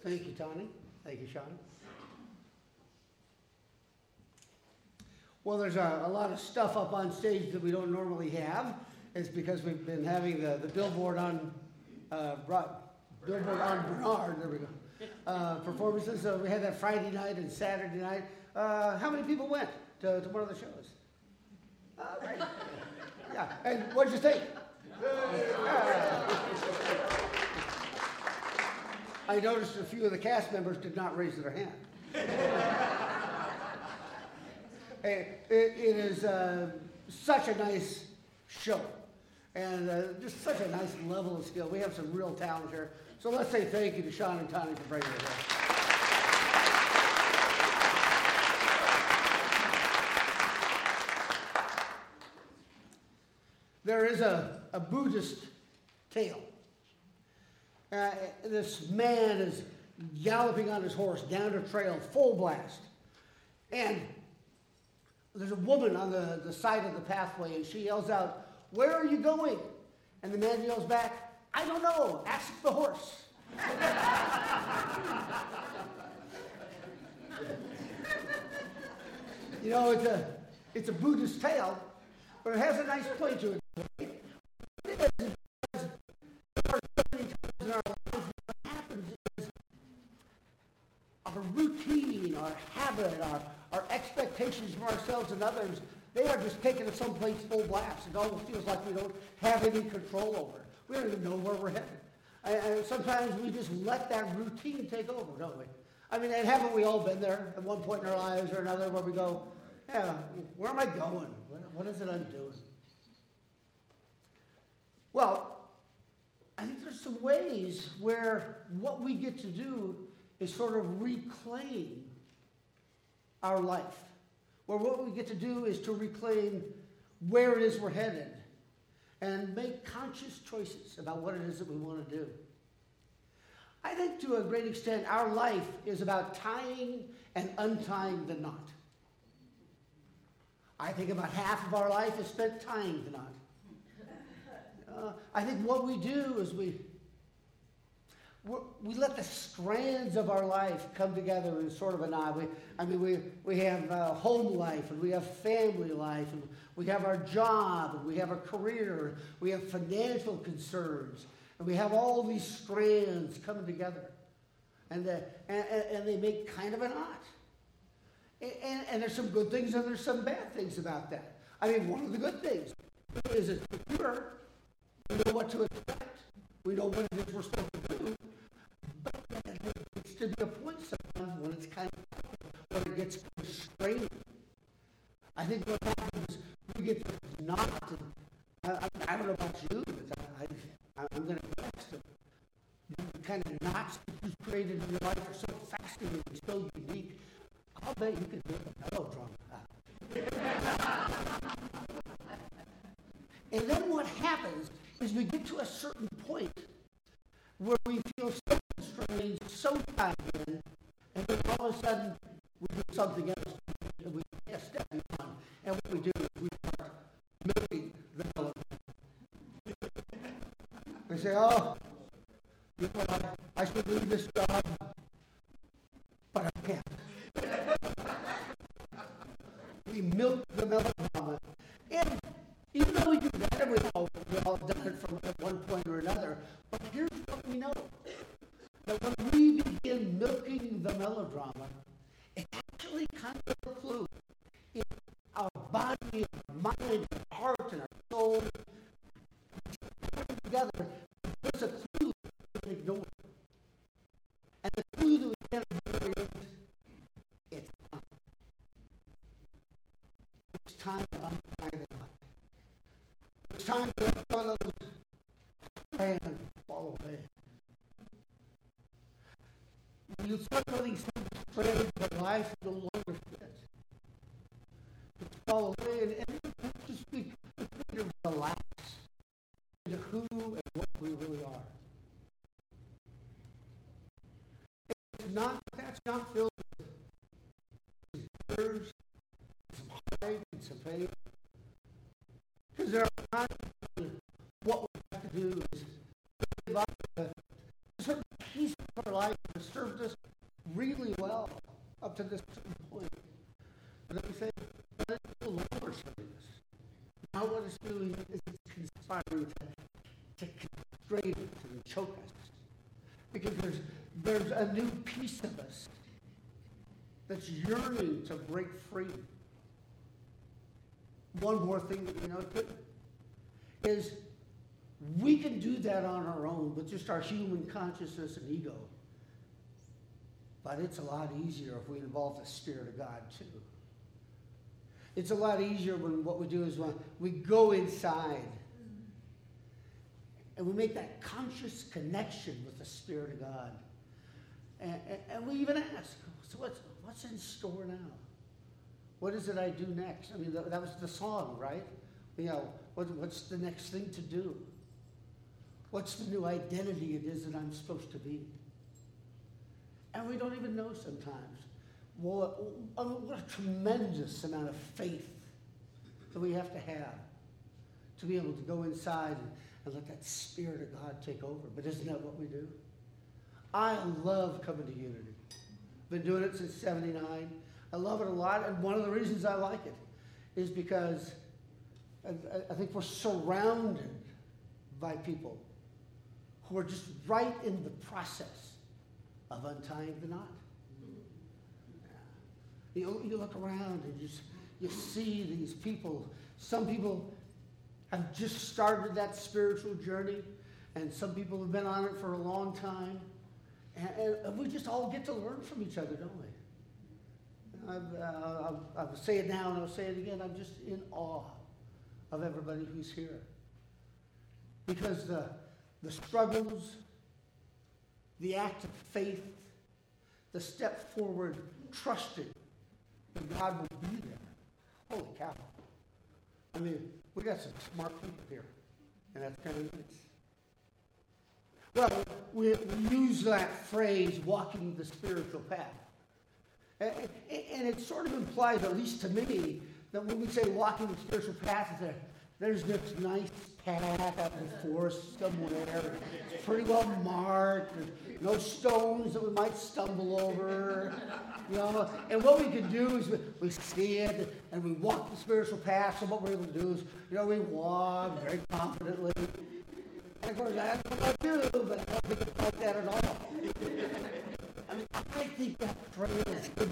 Thank you, Tony. Thank you, Sean. Well, there's a lot of stuff up on stage that we don't normally have. It's because we've been having the billboard on Bernard. There we go. Performances. So we had that Friday night and Saturday night. How many people went to one of the shows? Right. Yeah. And what did you think? I noticed a few of the cast members did not raise their hand. It is such a nice show, and just such a nice level of skill. We have some real talent here. So let's say thank you to Sean and Tony for bringing it here. There is a Buddhist tale. This man is galloping on his horse down a trail, full blast. And there's a woman on the side of the pathway, and she yells out, "Where are you going?" And the man yells back, "I don't know, ask the horse." You know, it's a Buddhist tale, but it has a nice point to it. Our routine, our habit, our expectations from ourselves and others, they are just taking us someplace full blast. It almost feels like we don't have any control over it. We don't even know where we're headed. And sometimes we just let that routine take over, don't we? I mean, and haven't we all been there at one point in our lives or another where we go, yeah, where am I going? What is it I'm doing? Well, I think there's some ways where what we get to do is sort of reclaim our life. Where what we get to do is to reclaim where it is we're headed and make conscious choices about what it is that we want to do. I think to a great extent our life is about tying and untying the knot. I think about half of our life is spent tying the knot. I think what we do is we let the strands of our life come together in sort of a knot. We have home life, and we have family life, and we have our job, and we have a career, we have financial concerns, and we have all these strands coming together, and they make kind of a knot. And there's some good things and there's some bad things about that. I mean, one of the good things is it's secure. We know what to expect. We know what it is we're supposed to do. But there gets to be a point sometimes when it's kind of, when it gets straining. I think what happens is we get this knot. I don't know about you, but I'm going to guess that the kind of knots that you've created in your life are so fascinating and so unique. I'll bet you could make a melodrama. And then what happens is we get to a certain point where we feel so constrained, so tied in, and then all of a sudden we do something else, and we take a step beyond. And what we do is we start milking the melodrama. We say, oh, you know, I should leave this job, but I can't. We milk the melodrama. And even though we do that, and we've all done it from at one point or another, but here's what we know. That when we begin milking the melodrama, it's actually kind of a clue in our body, our mind, our heart, and our soul. Put together, there's a clue we can ignore. And the clue that we can't ignore is it's time. It's time to untie the knot. It's time to let one of those and fall away. When you start letting some strands of life no longer fit, it's fall away and just be to relax into who and what we really are. That's not filled with tears, some heartache, and some pain. Because there are times when what we have to do is give up a certain piece of of our life has served us really well up to this point. But then we say, but it's no longer serving us. Now what it's doing is it's conspiring to constrain us and choke us. Because there's a new piece of us that's yearning to break free. One more thing that we know is we can do that on our own with just our human consciousness and ego. But it's a lot easier if we involve the Spirit of God too. It's a lot easier when what we do is when we go inside and we make that conscious connection with the Spirit of God. And we even ask, so what's in store now? What is it I do next? I mean, that was the song, right? You know, what's the next thing to do? What's the new identity it is that I'm supposed to be? And we don't even know sometimes. Well, what a tremendous amount of faith that we have to be able to go inside and let that Spirit of God take over. But isn't that what we do? I love coming to Unity. Been doing it since '79. I love it a lot, and one of the reasons I like it is because I think we're surrounded by people who are just right in the process of untying the knot. You look around and you see these people. Some people have just started that spiritual journey, and some people have been on it for a long time. And we just all get to learn from each other, don't we? I'll say it now and I'll say it again. I'm just in awe of everybody who's here. Because the struggles, the act of faith, the step forward, trusting that God will be there. Holy cow. I mean, we got some smart people here. And that's kind of nice. Well, we use that phrase, walking the spiritual path. And it sort of implies, at least to me, that when we say walking the spiritual path, there's this nice path out in the forest somewhere. It's pretty well marked. There's no stones that we might stumble over. You know, and what we can do is we see it and we walk the spiritual path. So what we're able to do is, we walk very confidently. And of course, that's what I do, but I don't think it's like that at all. I mean, I think that phrase is good.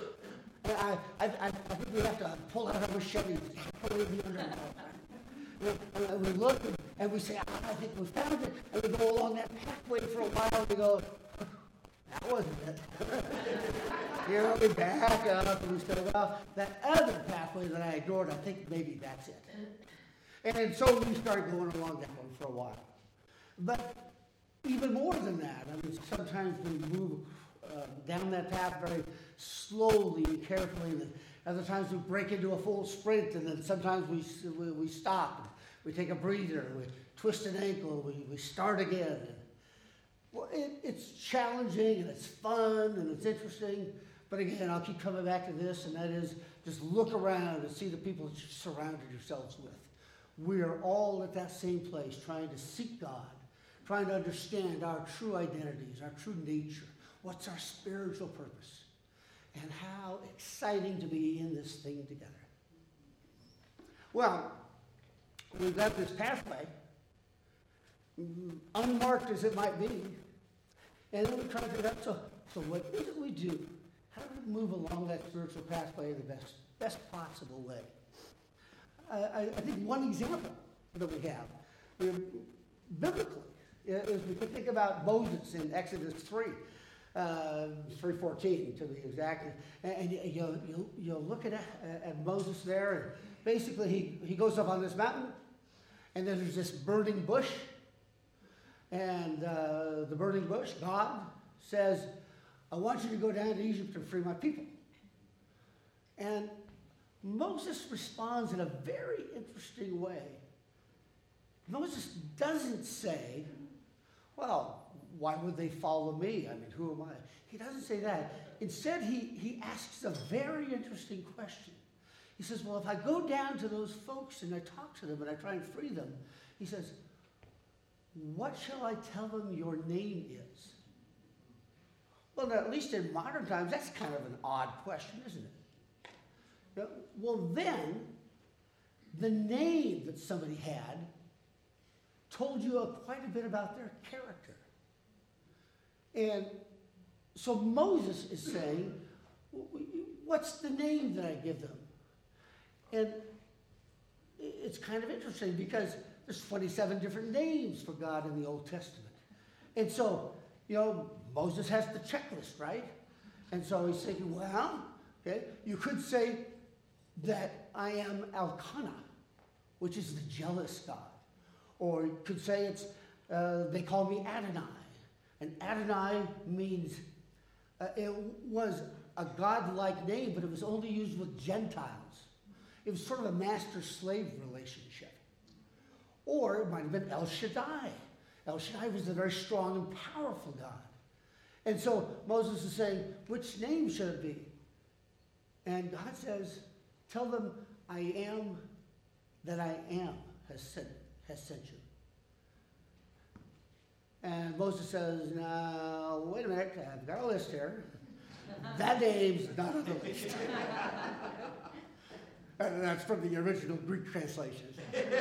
I think we have to pull out our machetes, pull it in the underground. And we look and we say, I think we found it. And we go along that pathway for a while and we go, that wasn't it. Here we back up and we say, well, that other pathway that I ignored, I think maybe that's it. And so we start going along that one for a while. But even more than that, I mean, sometimes we move down that path very slowly and carefully. And other times we break into a full sprint, and then sometimes we stop. We take a breather. We twist an ankle. We start again. Well, it's challenging, and it's fun, and it's interesting. But again, I'll keep coming back to this, and that is just look around and see the people that you surrounded yourselves with. We are all at that same place, trying to seek God, trying to understand our true identities, our true nature. What's our spiritual purpose? And how exciting to be in this thing together. Well, we've got this pathway, unmarked as it might be, and then we try to figure out, so what is it we do? How do we move along that spiritual pathway in the best possible way? I think one example that we have, biblically, is we can think about Moses in Exodus 3. 3:14 to be exact, and you'll look at Moses there, and basically he goes up on this mountain, and then there's this burning bush, and the burning bush, God says, I want you to go down to Egypt and free my people. And Moses responds in a very interesting way. Moses doesn't say, well, why would they follow me? I mean, who am I? He doesn't say that. Instead, he asks a very interesting question. He says, well, if I go down to those folks and I talk to them and I try and free them, he says, what shall I tell them your name is? Well, now, at least in modern times, that's kind of an odd question, isn't it? Well, then, the name that somebody had told you quite a bit about their character. And so Moses is saying, what's the name that I give them? And it's kind of interesting because there's 27 different names for God in the Old Testament. And so, Moses has the checklist, right? And so he's thinking, well, okay, you could say that I am Elkanah, which is the jealous God. Or you could say they call me Adonai. And Adonai means, it was a God-like name, but it was only used with Gentiles. It was sort of a master-slave relationship. Or it might have been El Shaddai. El Shaddai was a very strong and powerful God. And so Moses is saying, which name should it be? And God says, tell them, I am that I am has sent you. And Moses says, now, wait a minute, I've got a list here. That name's not on the list. And that's from the original Greek translations.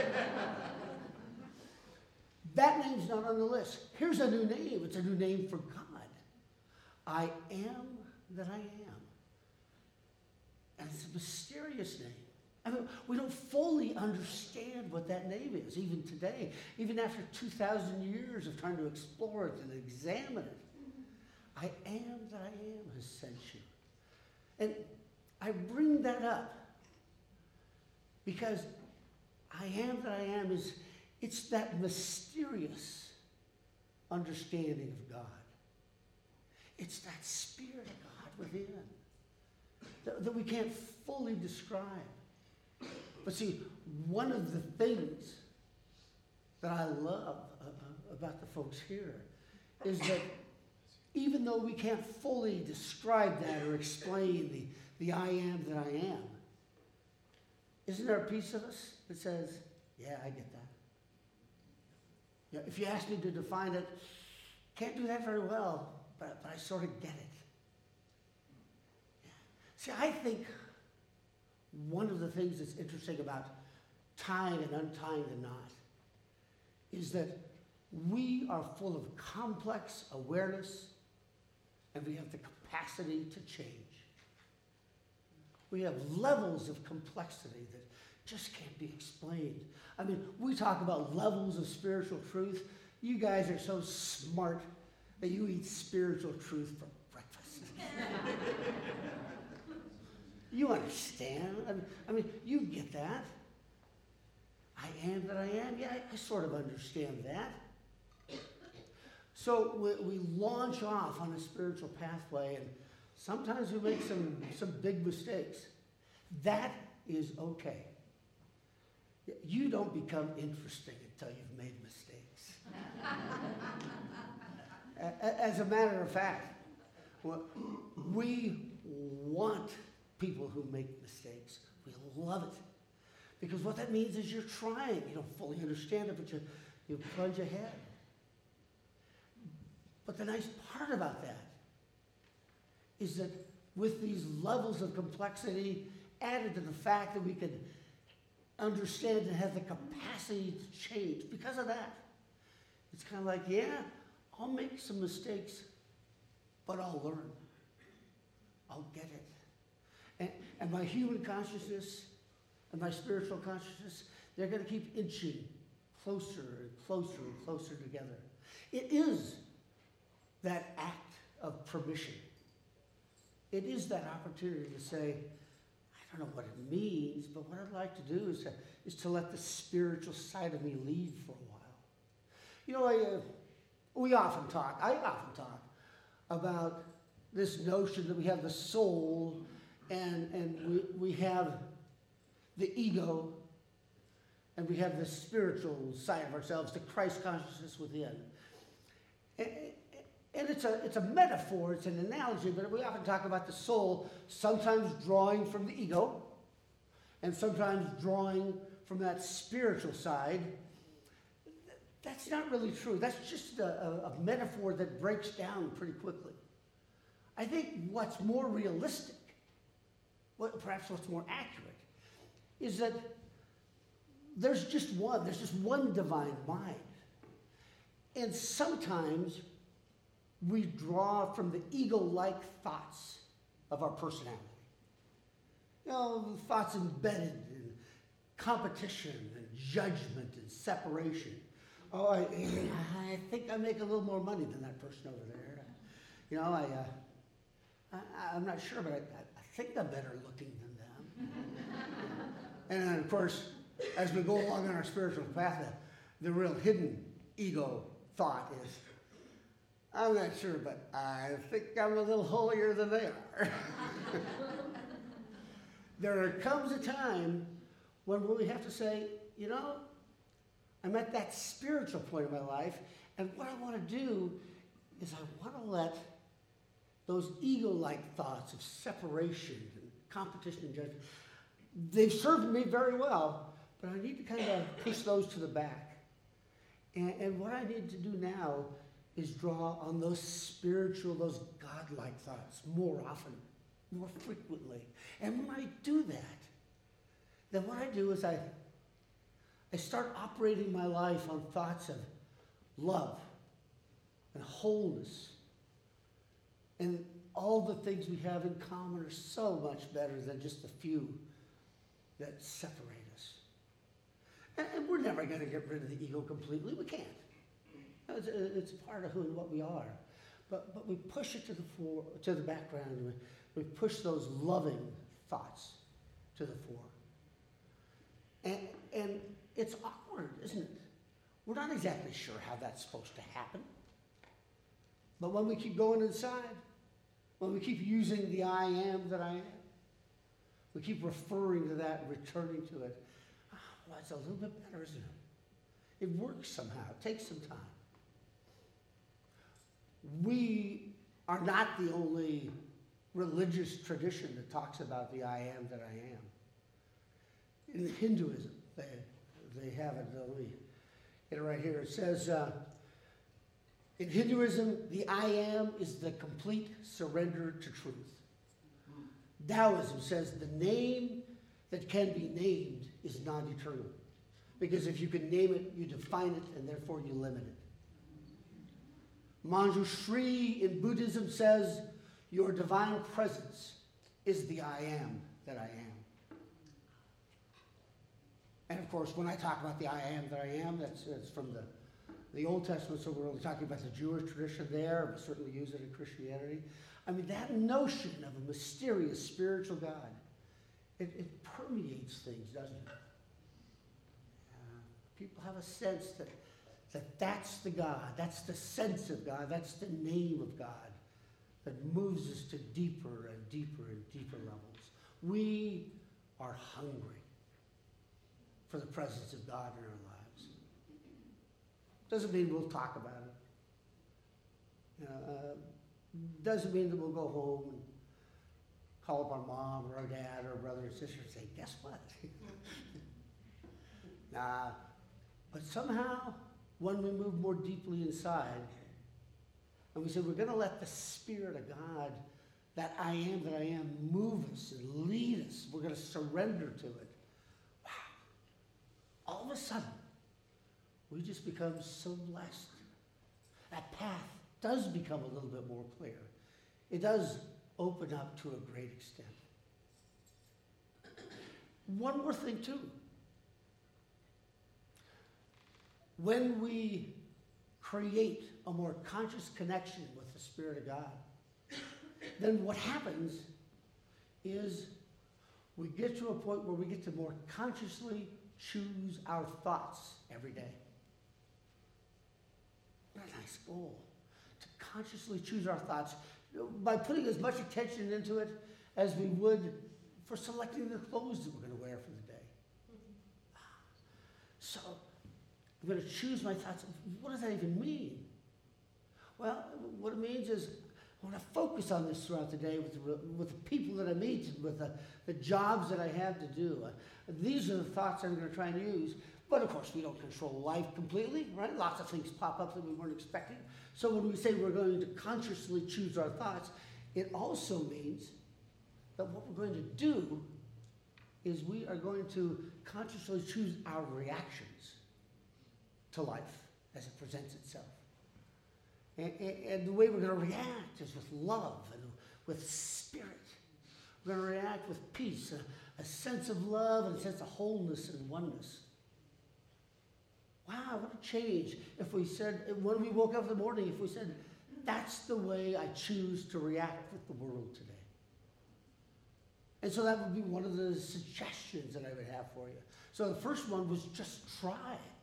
That name's not on the list. Here's a new name. It's a new name for God. I am that I am. And it's a mysterious name. I mean, we don't fully understand what that name is, even today, even after 2,000 years of trying to explore it and examine it. I am that I am has sent you. And I bring that up because I am that I am it's that mysterious understanding of God. It's that Spirit of God within that we can't fully describe. But see, one of the things that I love about the folks here is that even though we can't fully describe that or explain the I am that I am, isn't there a piece of us that says, yeah, I get that? If you ask me to define it, can't do that very well, but I sort of get it. See, I think one of the things that's interesting about tying and untying the knot is that we are full of complex awareness and we have the capacity to change. We have levels of complexity that just can't be explained. I mean, we talk about levels of spiritual truth. You guys are so smart that you eat spiritual truth for breakfast. You understand. I mean, you get that. I am that I am. Yeah, I sort of understand that. So we launch off on a spiritual pathway, and sometimes we make some big mistakes. That is okay. You don't become interesting until you've made mistakes. As a matter of fact, we want people who make mistakes. We love it. Because what that means is you're trying. You don't fully understand it, but you plunge ahead. But the nice part about that is that with these levels of complexity added to the fact that we can understand and have the capacity to change, because of that, it's kind of like, yeah, I'll make some mistakes, but I'll learn. I'll get it. And my human consciousness and my spiritual consciousness, they're going to keep inching closer and closer and closer together. It is that act of permission. It is that opportunity to say, I don't know what it means, but what I'd like to do is to let the spiritual side of me lead for a while. You know, I often talk about this notion that we have the soul and we have the ego and we have the spiritual side of ourselves, the Christ consciousness within. And it's a metaphor, it's an analogy, but we often talk about the soul sometimes drawing from the ego and sometimes drawing from that spiritual side. That's not really true. That's just a metaphor that breaks down pretty quickly. I think what's more realistic, perhaps what's more accurate, is that there's just one divine mind. And sometimes we draw from the ego-like thoughts of our personality. Thoughts embedded in competition and judgment and separation. Oh, I think I make a little more money than that person over there. I'm not sure, but I think I'm better looking than them. And then, of course, as we go along on our spiritual path, the real hidden ego thought is, I'm not sure, but I think I'm a little holier than they are. There comes a time when we have to say, I'm at that spiritual point in my life, and what I want to do is I want to let those ego-like thoughts of separation and competition and judgment, they've served me very well, but I need to kind of push those to the back. And what I need to do now is draw on those spiritual, those God-like thoughts more often, more frequently. And when I do that, then what I do is I start operating my life on thoughts of love and wholeness. And all the things we have in common are so much better than just the few that separate us. And we're never going to get rid of the ego completely. We can't. It's part of who and what we are. But we push it to the background. We push those loving thoughts to the fore. And it's awkward, isn't it? We're not exactly sure how that's supposed to happen. But when we keep going inside, when we keep using the I am that I am, we keep referring to that, returning to it, well, it's a little bit better, isn't it? It works somehow. It takes some time. We are not the only religious tradition that talks about the I am that I am. In Hinduism, they have it. Let me get it right here. It says, in Hinduism, the I am is the complete surrender to truth. Taoism says the name that can be named is non-eternal. Because if you can name it, you define it, and therefore you limit it. Manjushri in Buddhism says, your divine presence is the I am that I am. And of course, when I talk about the I am that I am, that's from the Old Testament, so we're only talking about the Jewish tradition there, we certainly use it in Christianity. I mean, that notion of a mysterious spiritual God, it permeates things, doesn't it? People have a sense that that's the God, that's the sense of God, that's the name of God that moves us to deeper and deeper and deeper levels. We are hungry for the presence of God in our lives. Doesn't mean we'll talk about it. Doesn't mean that we'll go home and call up our mom or our dad or our brother and sister and say, guess what? Nah. But somehow, when we move more deeply inside, and we say we're going to let the Spirit of God, that I am that I am, move us and lead us, we're going to surrender to it. Wow. All of a sudden, we just become so blessed. That path does become a little bit more clear. It does open up to a great extent. One more thing, too. When we create a more conscious connection with the Spirit of God, then what happens is we get to a point where we get to more consciously choose our thoughts every day. What a nice goal, to consciously choose our thoughts by putting as much attention into it as we would for selecting the clothes that we're going to wear for the day. So, I'm going to choose my thoughts. What does that even mean? Well, what it means is I want to focus on this throughout the day with the people that I meet and with the jobs that I have to do. These are the thoughts I'm going to try and use. But of course, we don't control life completely, right? Lots of things pop up that we weren't expecting. So when we say we're going to consciously choose our thoughts, It also means that what we're going to do is we are going to consciously choose our reactions to life as it presents itself. And the way we're going to react is with love and with spirit. We're going to react with peace, a sense of love and a sense of wholeness and oneness. Wow, what a change if we said, when we woke up in the morning, if we said, that's the way I choose to react with the world today. And so that would be one of the suggestions that I would have for you. So the first one was just try.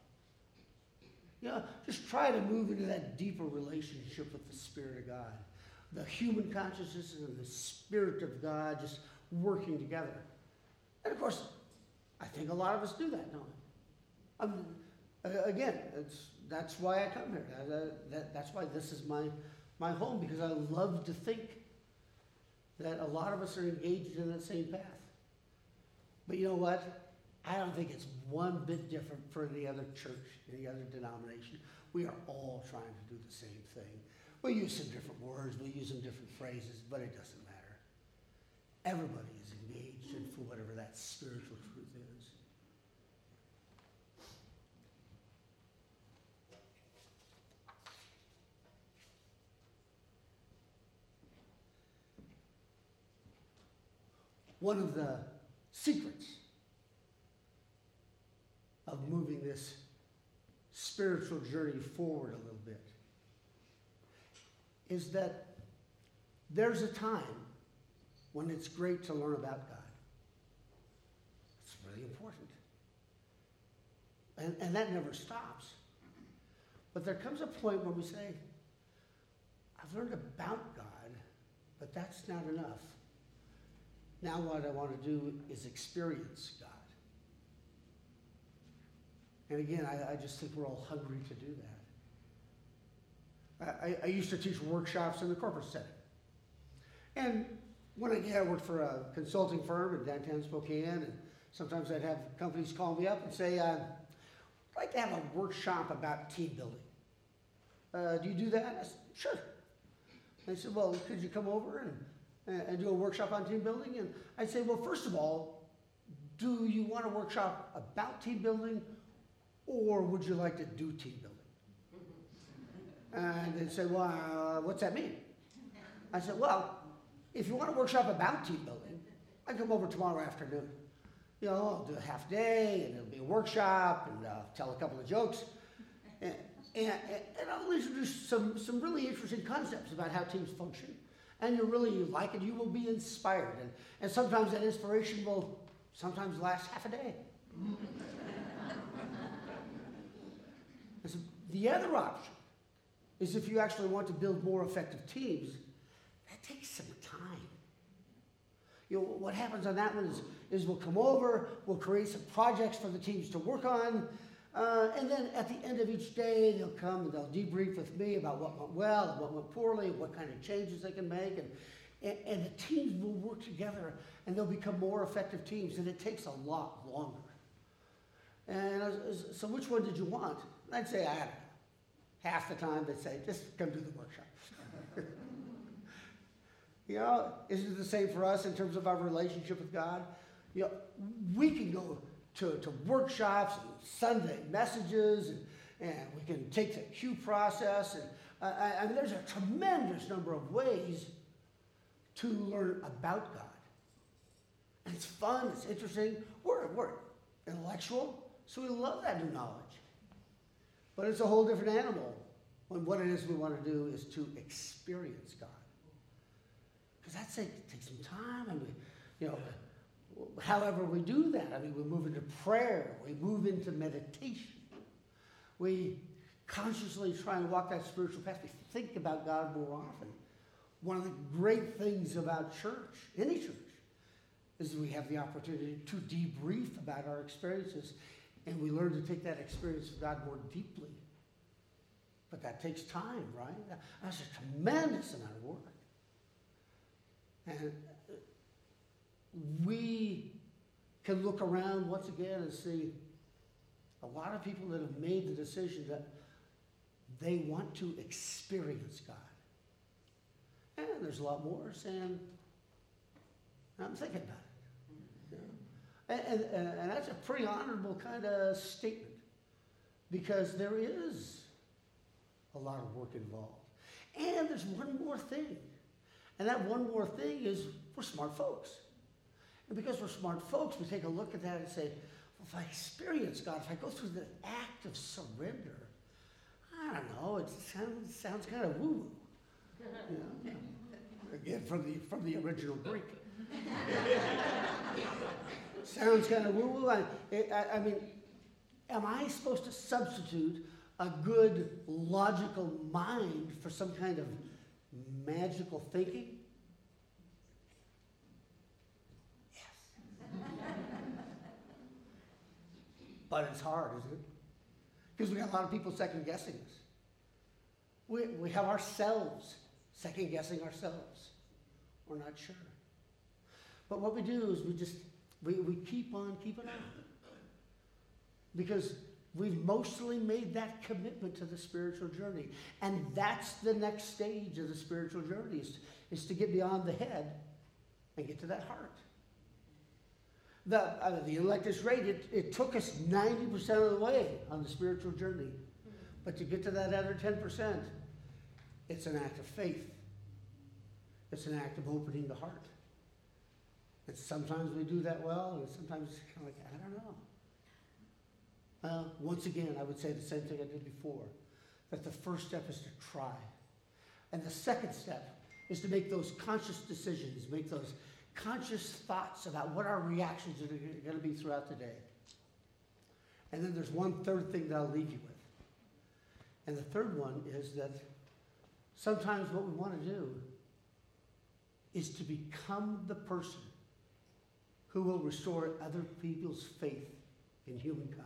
Just try to move into that deeper relationship with the Spirit of God. The human consciousness and the Spirit of God just working together. And of course, I think a lot of us do that, don't we? Again, that's why I come here. That's why this is my home, because I love to think that a lot of us are engaged in that same path. But you know what? I don't think it's one bit different for any other church, any other denomination. We are all trying to do the same thing. We use some different words, we use some different phrases, but it doesn't matter. Everybody is engaged in for whatever that spiritual truth is. One of the secrets of moving this spiritual journey forward a little bit is that there's a time when it's great to learn about God. It's really important. And that never stops. But there comes a point where we say, I've learned about God, but that's not enough. Now what I want to do is experience God. And again, I just think we're all hungry to do that. I used to teach workshops in the corporate setting. And when I worked for a consulting firm in downtown Spokane, and sometimes I'd have companies call me up and say, I'd like to have a workshop about team building. Do you do that? I said, sure. They said, well, could you come over and do a workshop on team building? And I'd say, well, first of all, do you want a workshop about team building, or would you like to do team building? And they'd say, well, what's that mean? I said, well, if you want a workshop about team building, I come over tomorrow afternoon. I'll do a half day, and it'll be a workshop, and tell a couple of jokes. And I'll introduce some really interesting concepts about how teams function. And you'll really like it. You will be inspired. And sometimes that inspiration will sometimes last half a day. So the other option is if you actually want to build more effective teams, that takes some time. What happens on that one is we'll come over, we'll create some projects for the teams to work on, and then at the end of each day, they'll come and they'll debrief with me about what went well and what went poorly, and what kind of changes they can make, and the teams will work together, and they'll become more effective teams, and it takes a lot longer. And so which one did you want? And I'd say, I don't know. Half the time they'd say, just come do the workshop. Isn't it the same for us in terms of our relationship with God? We can go to workshops and Sunday messages, and we can take the Q process, and there's a tremendous number of ways to learn about God. And it's fun, it's interesting. We're intellectual, so we love that new knowledge. But it's a whole different animal when what it is we want to do is to experience God. Because that takes some time, and however we do that, we move into prayer, we move into meditation. We consciously try and walk that spiritual path. We think about God more often. One of the great things about church, any church, is we have the opportunity to debrief about our experiences, and we learn to take that experience of God more deeply. But that takes time, right? That's a tremendous amount of work. And we can look around once again and see a lot of people that have made the decision that they want to experience God. And and there's a lot more saying, I'm thinking about it. And that's a pretty honorable kind of statement, because there is a lot of work involved. And there's one more thing. And that one more thing is we're smart folks. And because we're smart folks, we take a look at that and say, well, if I experience God, if I go through the act of surrender, I don't know, it sounds kind of woo-woo. You know? Again, from the original Greek. Sounds kind of woo-woo. I mean, am I supposed to substitute a good, logical mind for some kind of magical thinking? Yes. But it's hard, isn't it? Because we got a lot of people second-guessing us. We have ourselves second-guessing ourselves. We're not sure. But what we do is we keep on keeping on. Because we've mostly made that commitment to the spiritual journey. And that's the next stage of the spiritual journey, is to get beyond the head and get to that heart. The elect is great. It took us 90% of the way on the spiritual journey. But to get to that other 10%, it's an act of faith. It's an act of opening the heart. And sometimes we do that well, and sometimes it's kind of like, I don't know. Once again, I would say the same thing I did before, that the first step is to try. And the second step is to make those conscious decisions, make those conscious thoughts about what our reactions are going to be throughout the day. And then there's one third thing that I'll leave you with. And the third one is that sometimes what we want to do is to become the person who will restore other people's faith in humankind.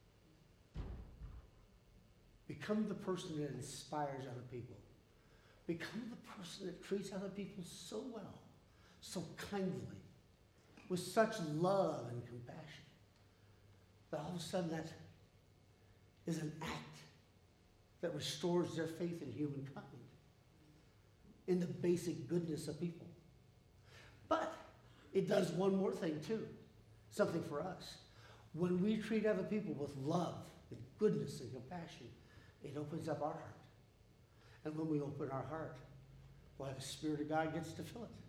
Become the person that inspires other people. Become the person that treats other people so well, so kindly, with such love and compassion, that all of a sudden that is an act that restores their faith in humankind, in the basic goodness of people. But it does one more thing too, something for us. When we treat other people with love and goodness and compassion, it opens up our heart. And when we open our heart, why, the Spirit of God gets to fill it.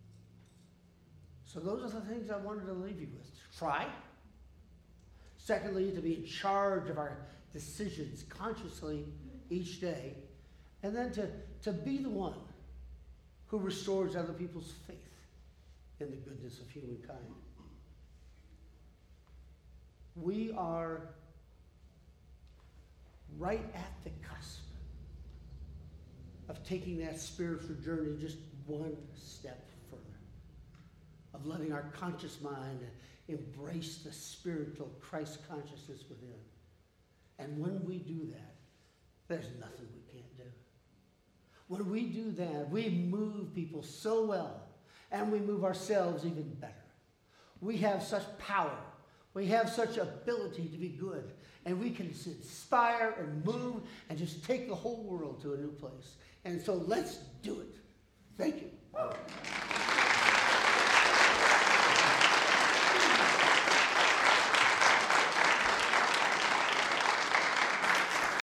So those are the things I wanted to leave you with. Try. Secondly, to be in charge of our decisions consciously each day. And then to be the one who restores other people's faith in the goodness of humankind. We are right at the cusp of taking that spiritual journey just one step further, of letting our conscious mind embrace the spiritual Christ consciousness within. And when we do that, there's nothing we can't do. When we do that, we move people so well, and we move ourselves even better. We have such power. We have such ability to be good. And we can inspire and move and just take the whole world to a new place. And so let's do it. Thank you.